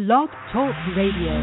Blog Talk Radio.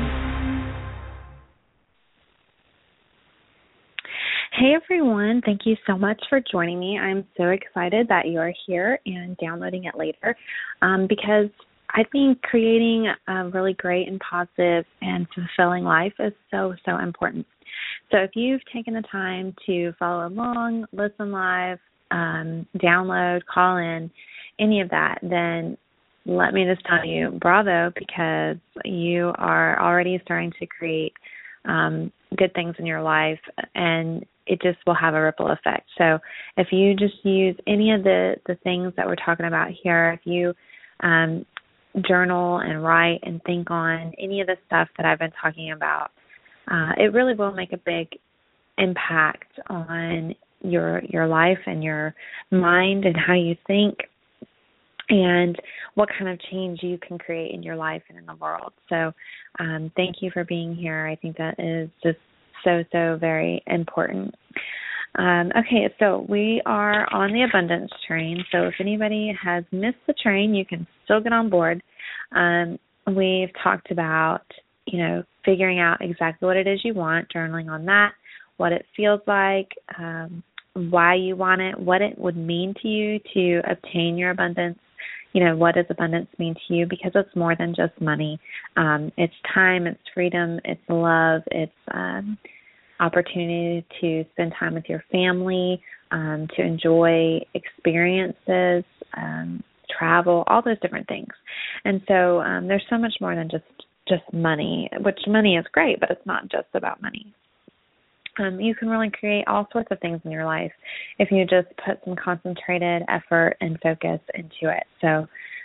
Hey everyone, thank you so much for joining me. I'm so excited that you're here and downloading it later because I think creating a really great and positive and fulfilling life is so important. So if you've taken the time to follow along, listen live, download, call in, any of that, then let me just tell you, bravo, because you are already starting to create good things in your life, and it just will have a ripple effect. So if you just use any of the things that we're talking about here, if you journal and write and think on any of the stuff that I've been talking about, it really will make a big impact on your life and your mind and how you think and what kind of change you can create in your life and in the world. So thank you for being here. I think that is just so very important. Okay, so we are on the abundance train. So if anybody has missed the train, you can still get on board. We've talked about, figuring out exactly what it is you want, journaling on that, what it feels like, why you want it, what it would mean to you to obtain your abundance. What does abundance mean to you? Because it's more than just money. It's time, it's freedom, it's love, it's opportunity to spend time with your family, to enjoy experiences, travel, all those different things. And so there's so much more than just money, which money is great, but it's not just about money. You can really create all sorts of things in your life if you just put some concentrated effort and focus into it. So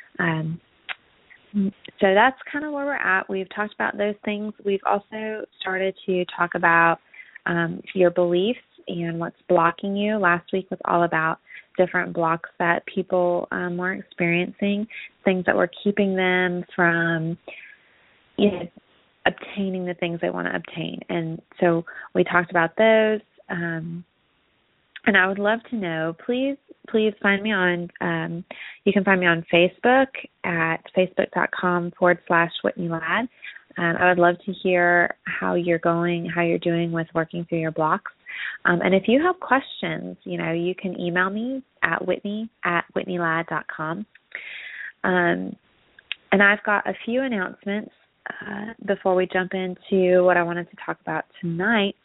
that's kind of where we're at. We've talked about those things. We've also started to talk about your beliefs and what's blocking you. Last week was all about different blocks that people were experiencing, things that were keeping them from obtaining the things they want to obtain. And so we talked about those. And I would love to know, please find me on, you can find me on Facebook at facebook.com/Whitney Ladd. I would love to hear how you're doing with working through your blocks. And if you have questions, you can email me at whitney@whitneyladd.com. And I've got a few announcements before we jump into what I wanted to talk about tonight.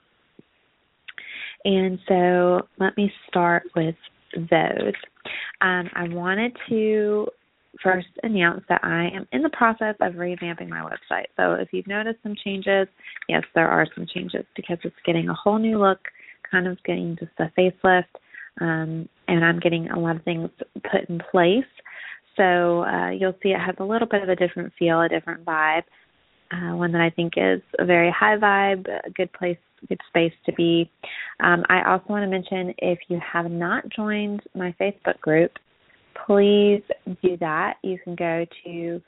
And so let me start with those. I wanted to first announce that I am in the process of revamping my website. So if you've noticed some changes, yes, there are some changes because it's getting a whole new look, kind of getting just a facelift, and I'm getting a lot of things put in place. So you'll see it has a little bit of a different feel, a different vibe. One that I think is a very high vibe, a good place, good space to be. I also want to mention, if you have not joined my Facebook group, please do that. You can go to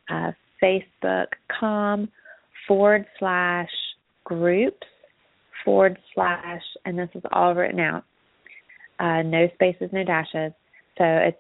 facebook.com/groups/ and this is all written out. No spaces, no dashes. So it's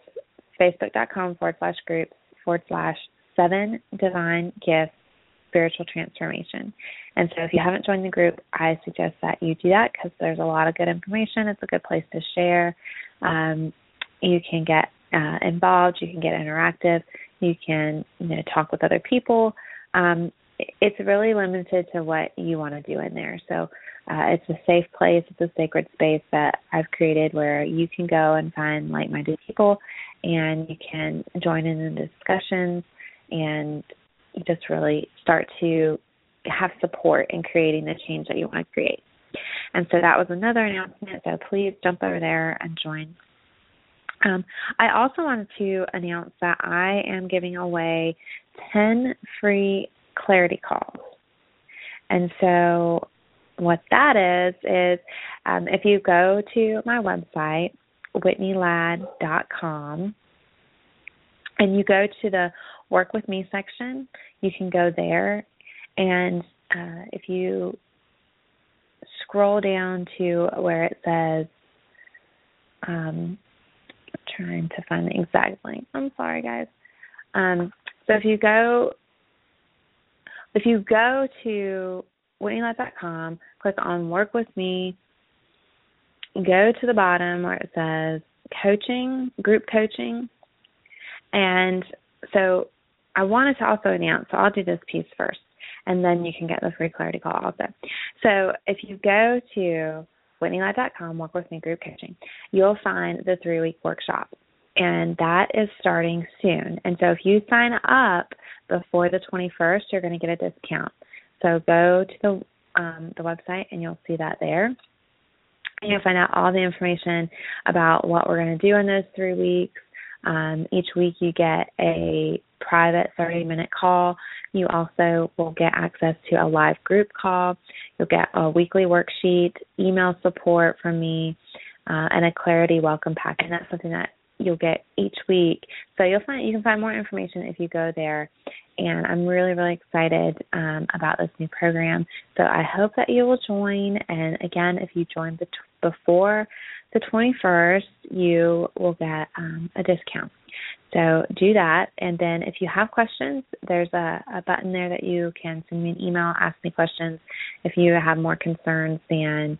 facebook.com/groups/ 7 Divine Gifts Spiritual Transformation. And so if you haven't joined the group, I suggest that you do that because there's a lot of good information. It's a good place to share. You can get involved. You can get interactive. You can talk with other people. It's really limited to what you want to do in there. So it's a safe place. It's a sacred space that I've created where you can go and find like-minded people, and you can join in the discussions and you just really start to have support in creating the change that you want to create. And so that was another announcement, so please jump over there and join. I also wanted to announce that I am giving away 10 free clarity calls. And so what that is if you go to my website, whitneyladd.com, and you go to the Work With Me section, you can go there, and if you scroll down to where it says, trying to find the exact link. I'm sorry, guys. So if you go if you go to WhitneyLive.com, click on Work With Me, go to the bottom where it says Coaching, Group Coaching. And so I wanted to also announce, so I'll do this piece first, and then you can get the free clarity call also. So if you go to WhitneyLive.com, Work With Me Group Coaching, you'll find the 3-week workshop, and that is starting soon. And so if you sign up before the 21st, you're going to get a discount. So go to the website, and you'll see that there. And you'll find out all the information about what we're going to do in those 3 weeks. Each week you get a private 30-minute call. You also will get access to a live group call. You'll get a weekly worksheet, email support from me, and a Clarity welcome pack. And that's something that you'll get each week. So you can find more information if you go there. And I'm really, really excited about this new program. So I hope that you will join. And again, if you join before the 21st, you will get a discount. So do that. And then if you have questions, there's a button there that you can send me an email, ask me questions if you have more concerns than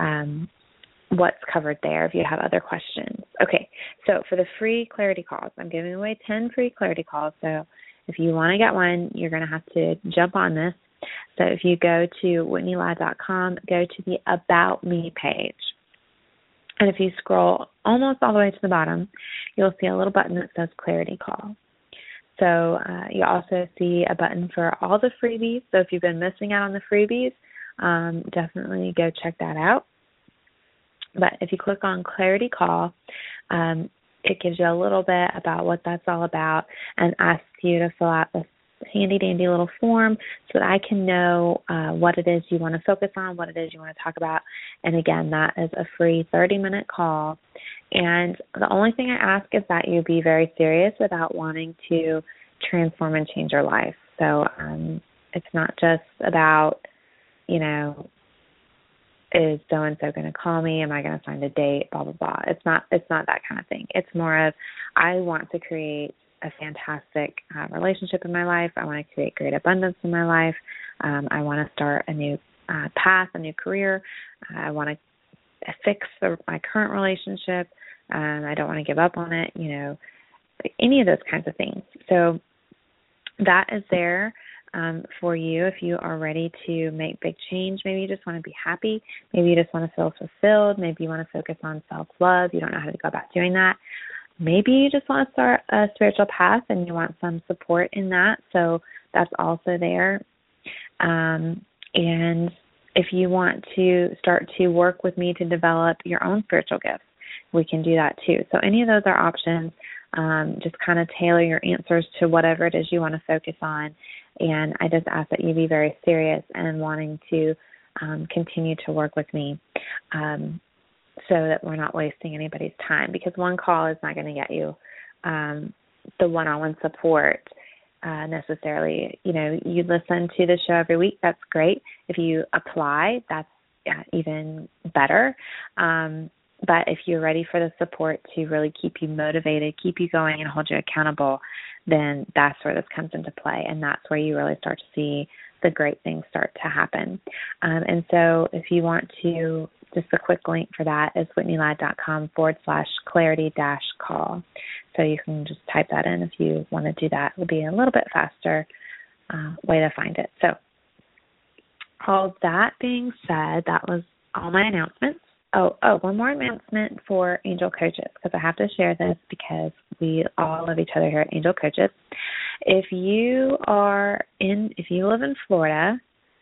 what's covered there, if you have other questions. Okay, so for the free clarity calls, I'm giving away 10 free clarity calls. So if you want to get one, you're going to have to jump on this. So if you go to WhitneyLive.com, go to the About Me page. And if you scroll almost all the way to the bottom, you'll see a little button that says Clarity Call. So you'll also see a button for all the freebies. So if you've been missing out on the freebies, definitely go check that out. But if you click on Clarity Call, it gives you a little bit about what that's all about and asks you to fill out this handy-dandy little form so that I can know what it is you want to focus on, what it is you want to talk about. And again, that is a free 30-minute call. And the only thing I ask is that you be very serious about wanting to transform and change your life. So it's not just about, is so-and-so going to call me? Am I going to find a date? Blah, blah, blah. It's not that kind of thing. It's more of, I want to create a fantastic relationship in my life. I want to create great abundance in my life. I want to start a new path, a new career. I want to fix my current relationship. I don't want to give up on it, any of those kinds of things. So that is there for you if you are ready to make big change. Maybe you just want to be happy. Maybe you just want to feel fulfilled. Maybe you want to focus on self-love. You don't know how to go about doing that. Maybe you just want to start a spiritual path and you want some support in that. So that's also there. And if you want to start to work with me to develop your own spiritual gifts, we can do that too. So any of those are options. Just kind of tailor your answers to whatever it is you want to focus on. And I just ask that you be very serious and wanting to continue to work with me so that we're not wasting anybody's time, because one call is not going to get you the one-on-one support necessarily. You listen to the show every week. That's great. If you apply, that's even better. But if you're ready for the support to really keep you motivated, keep you going, and hold you accountable, then that's where this comes into play, and that's where you really start to see the great things start to happen. And so if you want to, just a quick link for that is WhitneyLive.com/clarity-call. So you can just type that in if you want to do that. It will be a little bit faster way to find it. So all that being said, that was all my announcements. Oh, one more announcement for Angel Coaches, because I have to share this because we all love each other here at Angel Coaches. If you live in Florida,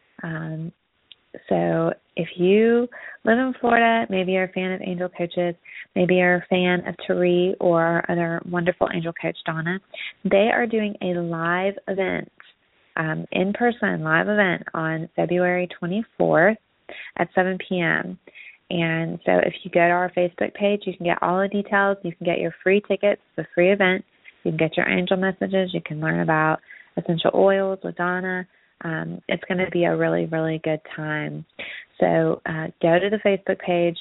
so if you live in Florida, maybe you're a fan of Angel Coaches, maybe you're a fan of Tari or our other wonderful Angel Coach, Donna, they are doing a live event, in-person live event on February 24th at 7 p.m., and so if you go to our Facebook page, you can get all the details. You can get your free tickets, the free event. You can get your angel messages. You can learn about essential oils with Donna. It's going to be a really, really good time. So go to the Facebook page,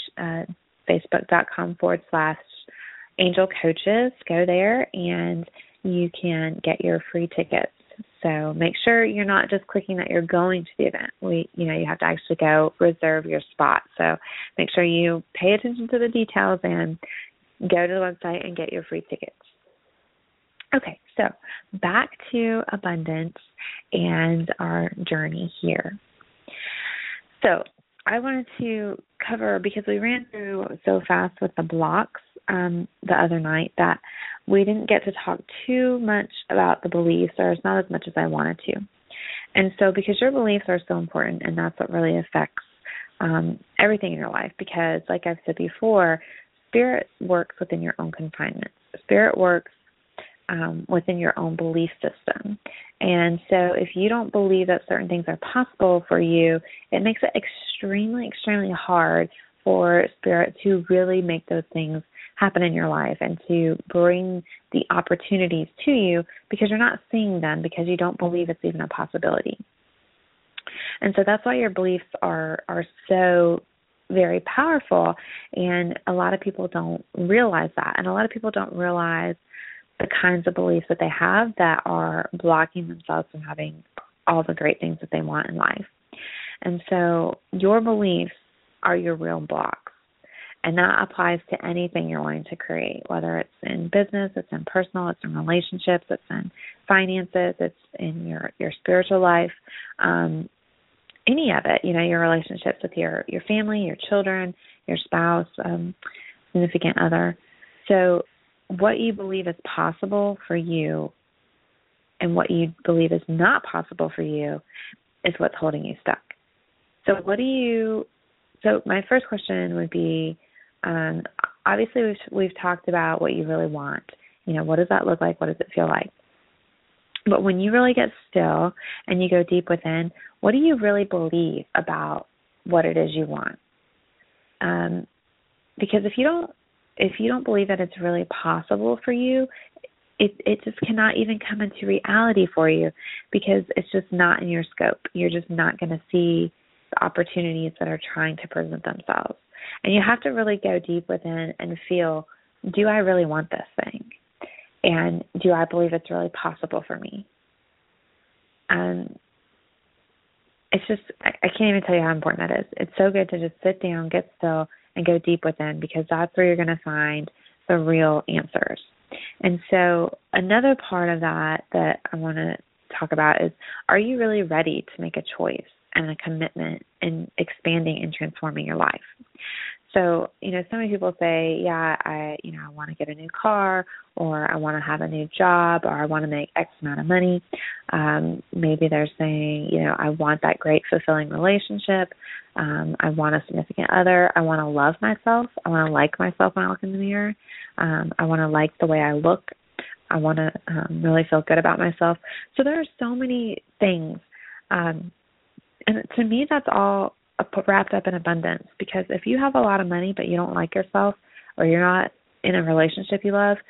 facebook.com/Angel Coaches. Go there, and you can get your free tickets. So make sure you're not just clicking that you're going to the event. You have to actually go reserve your spot. So make sure you pay attention to the details and go to the website and get your free tickets. Okay, so back to abundance and our journey here. So I wanted to cover, because we ran through so fast with the blocks the other night, that we didn't get to talk too much about the beliefs, or not as much as I wanted to. And so because your beliefs are so important, and that's what really affects everything in your life, because like I've said before, spirit works within your own confinement. Spirit works within your own belief system. And so if you don't believe that certain things are possible for you, it makes it extremely, extremely hard for spirit to really make those things happen in your life and to bring the opportunities to you, because you're not seeing them, because you don't believe it's even a possibility. And so that's why your beliefs are so very powerful, and a lot of people don't realize that. And a lot of people don't realize the kinds of beliefs that they have that are blocking themselves from having all the great things that they want in life. And so your beliefs are your real blocks. And that applies to anything you're wanting to create, whether it's in business, it's in personal, it's in relationships, it's in finances, it's in your spiritual life, any of it, your relationships with your family, your children, your spouse, significant other. So what you believe is possible for you and what you believe is not possible for you is what's holding you stuck. So my first question would be, obviously we've talked about what you really want. What does that look like? What does it feel like? But when you really get still and you go deep within, what do you really believe about what it is you want? Because if you don't believe that it's really possible for you, it just cannot even come into reality for you, because it's just not in your scope. You're just not going to see the opportunities that are trying to present themselves. And you have to really go deep within and feel, do I really want this thing? And do I believe it's really possible for me? And it's just, I can't even tell you how important that is. It's so good to just sit down, get still, and go deep within, because that's where you're going to find the real answers. And so another part of that I want to talk about is, are you really ready to make a choice and a commitment in expanding and transforming your life? So, so many people say, yeah, I want to get a new car, or I want to have a new job, or I want to make X amount of money. Maybe they're saying, I want that great, fulfilling relationship. I want a significant other. I want to love myself. I want to like myself when I look in the mirror. I want to like the way I look. I want to really feel good about myself. So there are so many things. And to me, that's all wrapped up in abundance, because if you have a lot of money but you don't like yourself, or you're not in a relationship you love,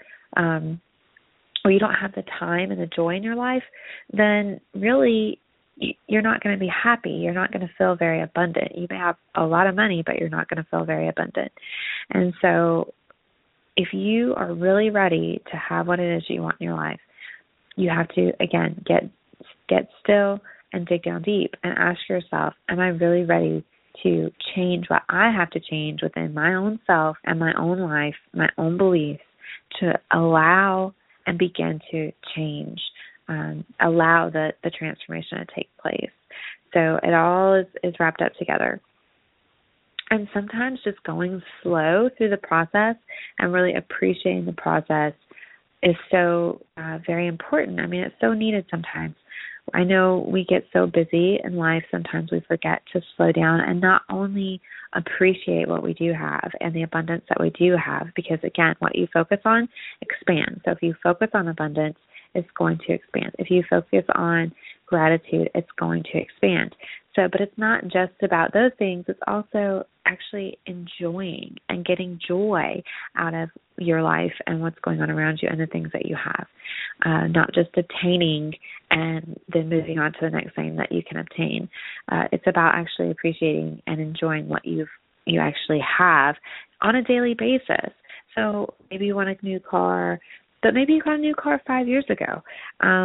or you don't have the time and the joy in your life, then really you're not going to be happy. You're not going to feel very abundant. You may have a lot of money, but you're not going to feel very abundant. And so if you are really ready to have what it is you want in your life, you have to, again, get still and dig down deep and ask yourself, am I really ready to change what I have to change within my own self and my own life, my own beliefs, to allow and begin to change, allow the transformation to take place. So it all is wrapped up together. And sometimes just going slow through the process and really appreciating the process is so very important. I mean, it's so needed sometimes. I know we get so busy in life, sometimes we forget to slow down and not only appreciate what we do have and the abundance that we do have, because, again, what you focus on expands. So if you focus on abundance, it's going to expand. If you focus on gratitude, it's going to expand. So, but it's not just about those things. It's also actually enjoying and getting joy out of your life and what's going on around you and the things that you have, not just obtaining and then moving on to the next thing that you can obtain. It's about actually appreciating and enjoying what you actually have on a daily basis. So maybe you want a new car, but maybe you got a new car 5 years ago.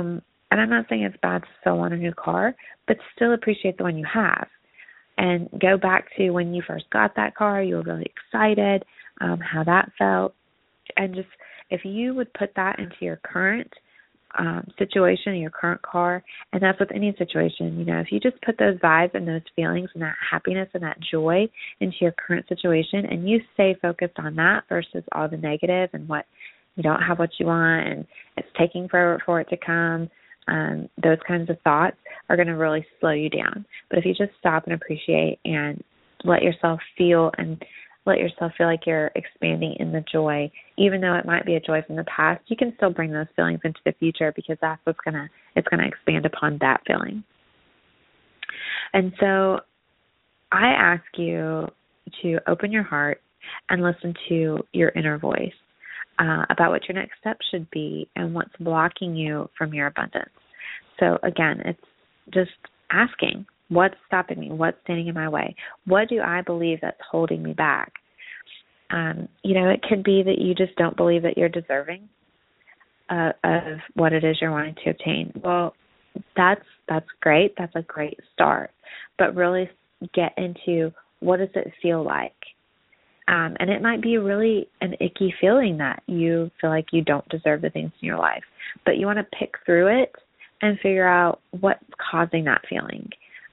And I'm not saying it's bad to still want a new car, but still appreciate the one you have. And go back to when you first got that car, you were really excited, how that felt. And just if you would put that into your current situation, your current car, and that's with any situation, if you just put those vibes and those feelings and that happiness and that joy into your current situation, and you stay focused on that versus all the negative and what you don't have what you want and it's taking forever for it to come, those kinds of thoughts are going to really slow you down. But if you just stop and appreciate and let yourself feel like you're expanding in the joy, even though it might be a joy from the past, you can still bring those feelings into the future because that's it's going to expand upon that feeling. And so I ask you to open your heart and listen to your inner voice about what your next step should be and what's blocking you from your abundance. So again, it's just asking, what's stopping me? What's standing in my way? What do I believe that's holding me back? It could be that you just don't believe that you're deserving of what it is you're wanting to obtain. Well, that's great. That's a great start. But really get into what does it feel like? And it might be really an icky feeling that you feel like you don't deserve the things in your life. But you want to pick through it and figure out what's causing that feeling.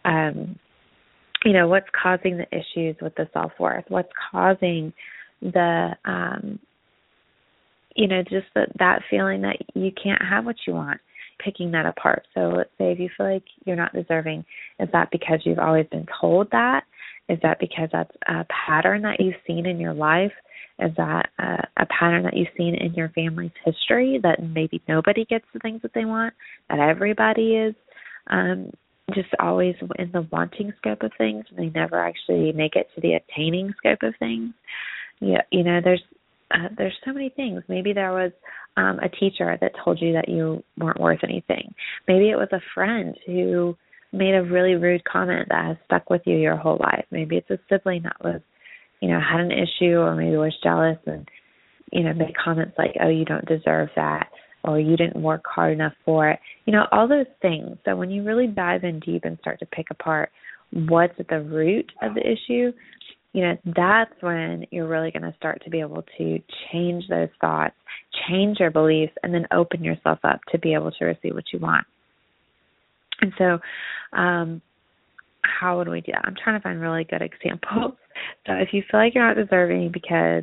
What's causing the issues with the self-worth? What's causing the, just that feeling that you can't have what you want, picking that apart. So let's say if you feel like you're not deserving, is that because you've always been told that? Is that because that's a pattern that you've seen in your life? Is that a pattern that you've seen in your family's history, that maybe nobody gets the things that they want, that everybody is just always in the wanting scope of things and they never actually make it to the attaining scope of things? There's so many things. Maybe there was a teacher that told you that you weren't worth anything. Maybe it was a friend who made a really rude comment that has stuck with you your whole life. Maybe it's a sibling that was, had an issue or maybe was jealous and, made comments like, oh, you don't deserve that, or you didn't work hard enough for it. All those things. So when you really dive in deep and start to pick apart what's at the root of the issue, that's when you're really going to start to be able to change those thoughts, change your beliefs, and then open yourself up to be able to receive what you want. And so how would we do that? I'm trying to find really good examples. So if you feel like you're not deserving because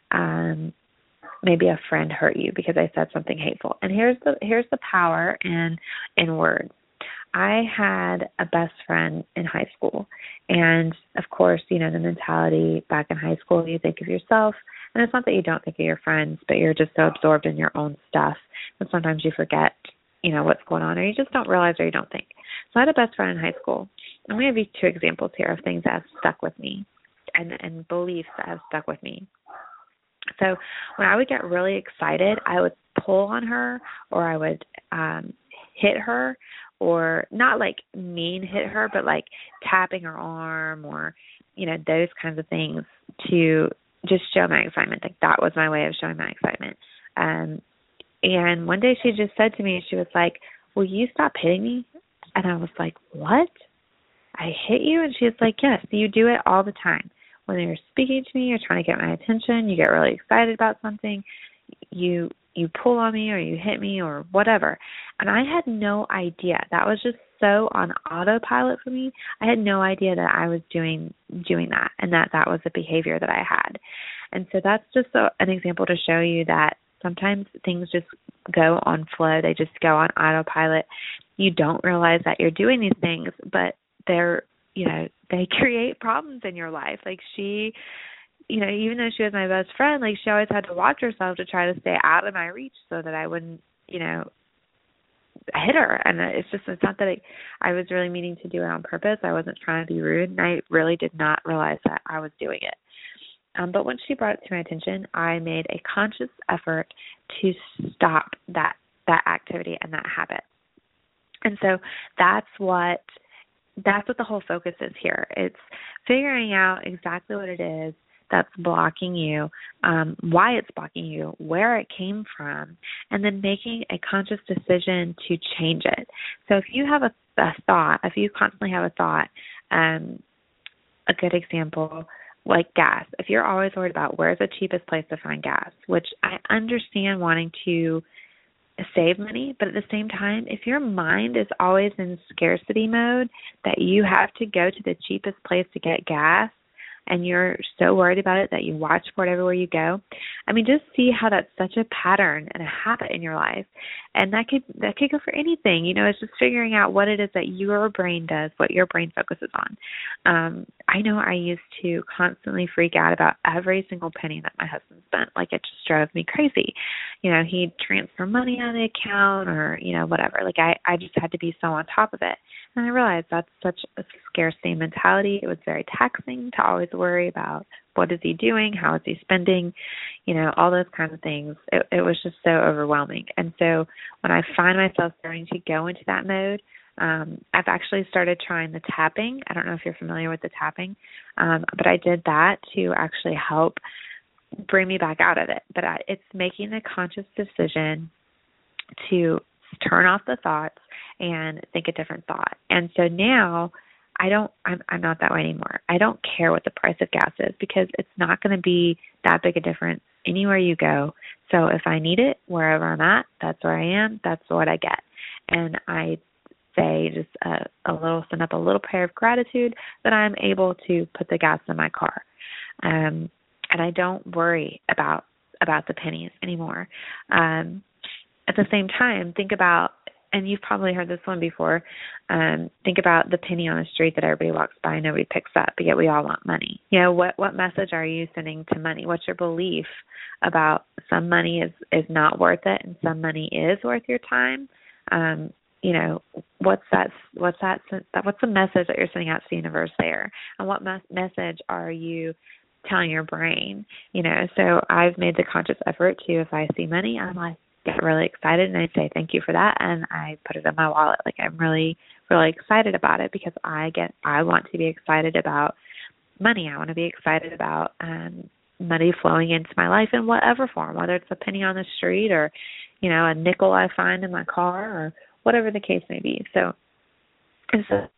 maybe a friend hurt you because I said something hateful. And here's the power in words. I had a best friend in high school. And, of course, the mentality back in high school, you think of yourself. And it's not that you don't think of your friends, but you're just so absorbed in your own stuff. And sometimes you forget, what's going on, or you just don't realize or you don't think. So I had a best friend in high school. I'm going to give you 2 examples here of things that have stuck with me and beliefs that have stuck with me. So when I would get really excited, I would pull on her or I would hit her, or not like mean hit her, but like tapping her arm or, those kinds of things to just show my excitement. Like that was my way of showing my excitement. And one day she just said to me, she was like, will you stop hitting me? And I was like, what? I hit you? And she was like, yes, you do it all the time. When you're speaking to me, you're trying to get my attention, you get really excited about something, you pull on me or you hit me or whatever. And I had no idea. That was just so on autopilot for me. I had no idea that I was doing that and that was the behavior that I had. And so that's just an example to show you that sometimes things just go on flow. They just go on autopilot. You don't realize that you're doing these things, but they create problems in your life. Like she, even though she was my best friend, like she always had to watch herself to try to stay out of my reach so that I wouldn't, hit her. And it's not that I was really meaning to do it on purpose. I wasn't trying to be rude, and I really did not realize that I was doing it. But when she brought it to my attention, I made a conscious effort to stop that activity and that habit. And so that's what the whole focus is here. It's figuring out exactly what it is that's blocking you, why it's blocking you, where it came from, and then making a conscious decision to change it. So if you have a thought, if you constantly have a thought, a good example, like gas. If you're always worried about where's the cheapest place to find gas, which I understand wanting to save money, but at the same time, if your mind is always in scarcity mode, that you have to go to the cheapest place to get gas, and you're so worried about it that you watch for it everywhere you go, I mean, just see how that's such a pattern and a habit in your life. And that could go for anything. It's just figuring out what it is that your brain does, what your brain focuses on. I know I used to constantly freak out about every single penny that my husband spent. Like, it just drove me crazy. He'd transfer money out of the account or, whatever. Like, I just had to be so on top of it. And I realized that's such a scarcity mentality. It was very taxing to always worry about what is he doing, how is he spending, all those kinds of things. It was just so overwhelming. And so when I find myself starting to go into that mode, I've actually started trying the tapping. I don't know if you're familiar with the tapping, but I did that to actually help bring me back out of it. But it's making a conscious decision to turn off the thoughts and think a different thought. And so now I'm not that way anymore. I don't care what the price of gas is because it's not going to be that big a difference anywhere you go. So if I need it, wherever I'm at, that's where I am, that's what I get. And I say just send up a little prayer of gratitude that I'm able to put the gas in my car. And I don't worry about the pennies anymore. At the same time, think about, and you've probably heard this one before, think about the penny on the street that everybody walks by and nobody picks up, but yet we all want money. What message are you sending to money? What's your belief about some money is not worth it and some money is worth your time? What's the message that you're sending out to the universe there? And what message are you telling your brain? So I've made the conscious effort to, if I see money, I'm like, get really excited and I say thank you for that, and I put it in my wallet. Like, I'm really, really excited about it because I want to be excited about money. I want to be excited about money flowing into my life in whatever form, whether it's a penny on the street or, a nickel I find in my car or whatever the case may be. So it's a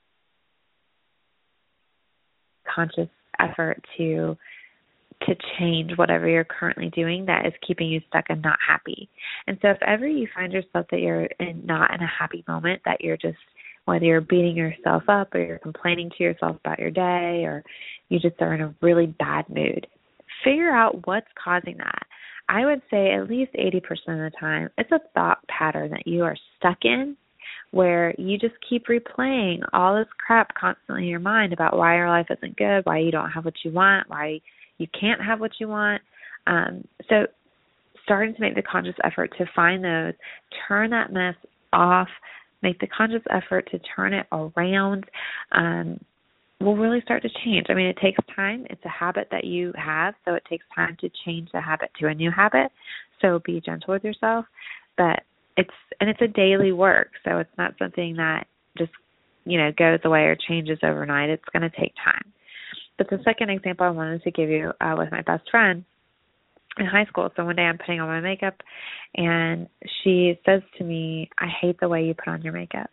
conscious effort to change whatever you're currently doing that is keeping you stuck and not happy. And so if ever you find yourself that you're not in a happy moment, that you're just, whether you're beating yourself up or you're complaining to yourself about your day or you just are in a really bad mood, figure out what's causing that. I would say at least 80% of the time, it's a thought pattern that you are stuck in where you just keep replaying all this crap constantly in your mind about why your life isn't good, why you don't have what you want, why you can't have what you want. So starting to make the conscious effort to find those, turn that mess off, make the conscious effort to turn it around, will really start to change. I mean, it takes time. It's a habit that you have, so it takes time to change the habit to a new habit. So be gentle with yourself. But it's a daily work, so it's not something that just, goes away or changes overnight. It's going to take time. But the second example I wanted to give you was my best friend in high school. So one day I'm putting on my makeup, and she says to me, "I hate the way you put on your makeup."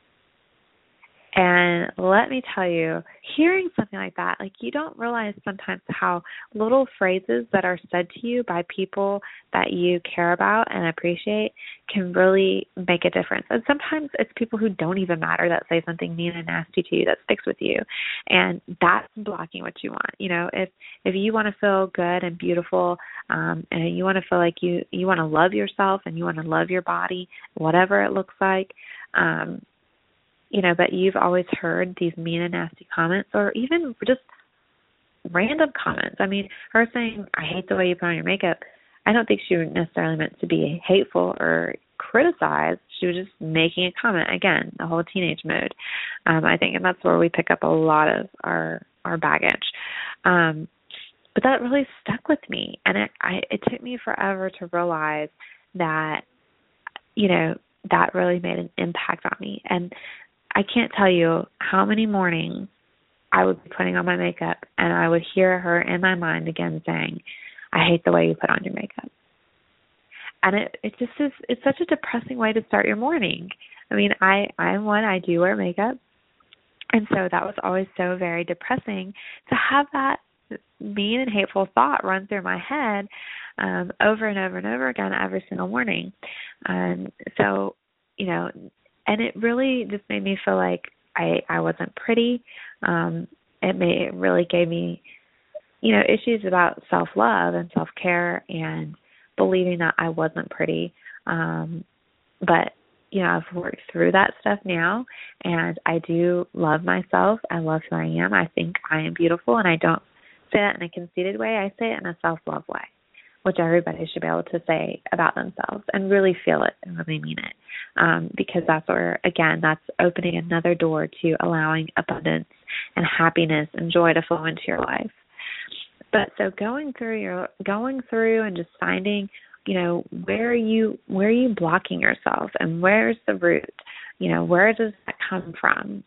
And let me tell you, hearing something like that, like, you don't realize sometimes how little phrases that are said to you by people that you care about and appreciate can really make a difference. And sometimes it's people who don't even matter that say something mean and nasty to you that sticks with you. And that's blocking what you want. If you want to feel good and beautiful, and you want to feel like you want to love yourself and you want to love your body, whatever it looks like, but you've always heard these mean and nasty comments or even just random comments. I mean, her saying, "I hate the way you put on your makeup," I don't think she was necessarily meant to be hateful or criticize. She was just making a comment. Again, the whole teenage mode, I think, and that's where we pick up a lot of our baggage. But that really stuck with me, and it took me forever to realize that, that really made an impact on me. And I can't tell you how many mornings I would be putting on my makeup, and I would hear her in my mind again saying, I hate the way you put on your makeup. And it just is, it's such a depressing way to start your morning. I mean, I'm one, I do wear makeup. And so that was always so very depressing to have that mean and hateful thought run through my head over and over and over again every single morning. So, and it really just made me feel like I wasn't pretty. It really gave me, issues about self-love and self-care and believing that I wasn't pretty. But I've worked through that stuff now, and I do love myself. I love who I am. I think I am beautiful, and I don't say that in a conceited way. I say it in a self-love way, which everybody should be able to say about themselves and really feel it and really mean it, because that's that's opening another door to allowing abundance and happiness and joy to flow into your life. But so going through and just finding, where are you blocking yourself, and where's the root? Where does that come from?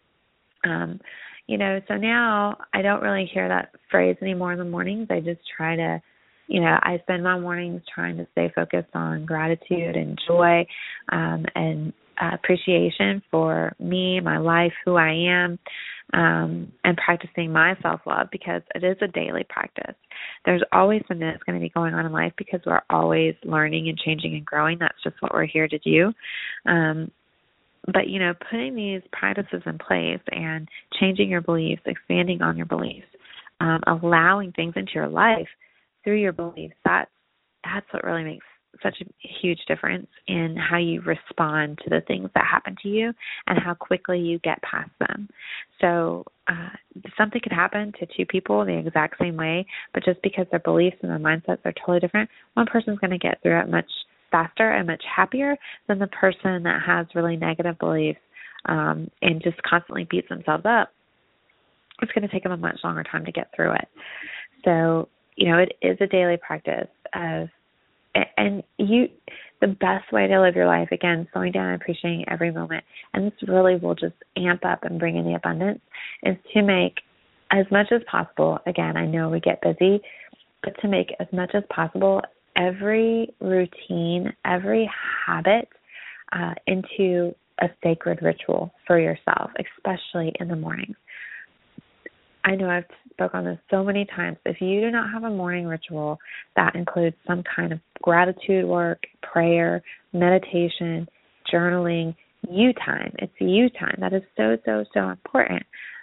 So now I don't really hear that phrase anymore in the mornings. I just try to, I spend my mornings trying to stay focused on gratitude and joy, and appreciation for me, my life, who I am, and practicing my self-love, because it is a daily practice. There's always something that's going to be going on in life, because we're always learning and changing and growing. That's just what we're here to do. But, putting these practices in place and changing your beliefs, expanding on your beliefs, allowing things into your life through your beliefs, that's what really makes such a huge difference in how you respond to the things that happen to you and how quickly you get past them. So something could happen to two people the exact same way, but just because their beliefs and their mindsets are totally different, one person's going to get through it much faster and much happier than the person that has really negative beliefs and just constantly beats themselves up. It's going to take them a much longer time to get through it. So, it is a daily practice of, and the best way to live your life, again, slowing down and appreciating every moment, and this really will just amp up and bring in the abundance, is to make as much as possible, again, I know we get busy, but to make as much as possible every routine, every habit into a sacred ritual for yourself, especially in the mornings. I know I've spoken on this so many times. If you do not have a morning ritual that includes some kind of gratitude work, prayer, meditation, journaling, you time, it's you time. That is so, so, so important.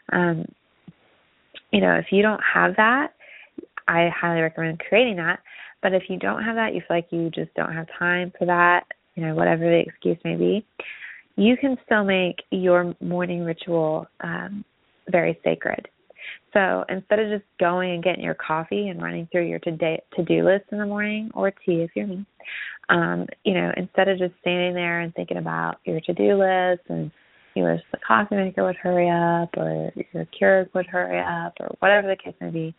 If you don't have that, I highly recommend creating that. But if you don't have that, you feel like you just don't have time for that, whatever the excuse may be, you can still make your morning ritual very sacred. So instead of just going and getting your coffee and running through your to-do list in the morning, or tea if you're me, instead of just standing there and thinking about your to-do list and you wish the coffee maker would hurry up, or your Keurig would hurry up, or whatever the case may be,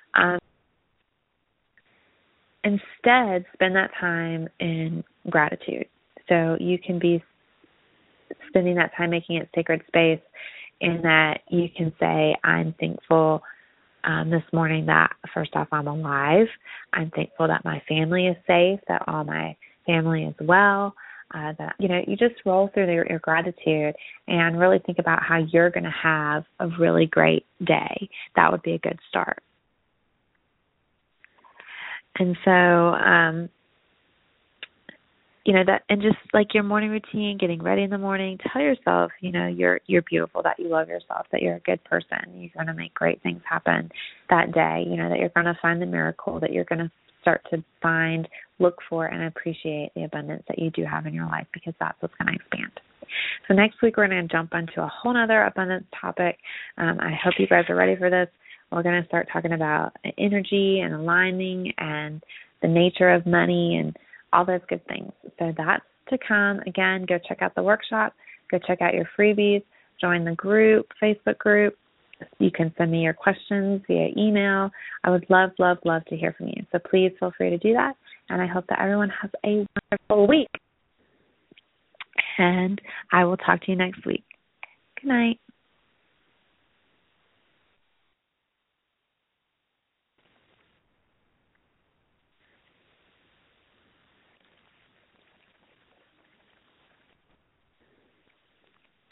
instead spend that time in gratitude. So you can be spending that time making it sacred space, in that you can say, I'm thankful this morning that, first off, I'm alive. I'm thankful that my family is safe, that all my family is well, that, you just roll through your gratitude and really think about how you're going to have a really great day. That would be a good start. And so, that, and just like your morning routine, getting ready in the morning, tell yourself, you're beautiful, that you love yourself, that you're a good person, you're going to make great things happen that day, that you're going to find the miracle, that you're going to start to find, look for, and appreciate the abundance that you do have in your life, because that's what's going to expand. So next week, we're going to jump into a whole other abundance topic. I hope you guys are ready for this. We're going to start talking about energy and aligning and the nature of money and all those good things. So that's to come. Again, go check out the workshop. Go check out your freebies. Join the group, Facebook group. You can send me your questions via email. I would love, love, love to hear from you. So please feel free to do that. And I hope that everyone has a wonderful week. And I will talk to you next week. Good night.